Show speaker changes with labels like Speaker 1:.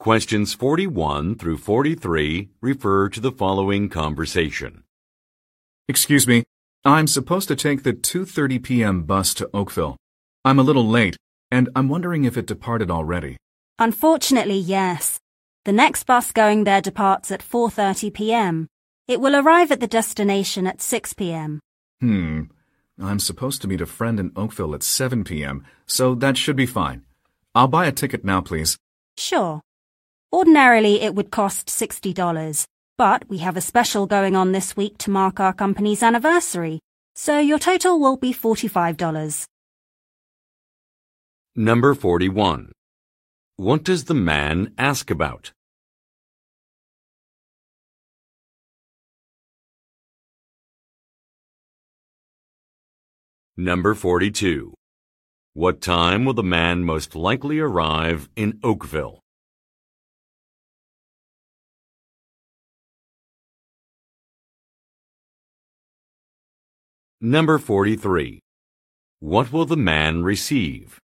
Speaker 1: Questions 41 through 43 refer to the following conversation.
Speaker 2: Excuse me, I'm supposed to take the 2:30 p.m. bus to Oakville. I'm a little late, and I'm wondering if it departed already.
Speaker 3: Unfortunately, yes. The next bus going there departs at 4:30 p.m. It will arrive at the destination at 6 p.m.
Speaker 2: I'm supposed to meet a friend in Oakville at 7 p.m., so that should be fine. I'll buy a ticket now, please.
Speaker 3: Sure. Ordinarily, it would cost $60, but we have a special going on this week to mark our company's anniversary, so your total will be $45.
Speaker 1: Number 41. What does the man ask about? Number 42. What time will the man most likely arrive in Oakville? Number 43. What will the man receive?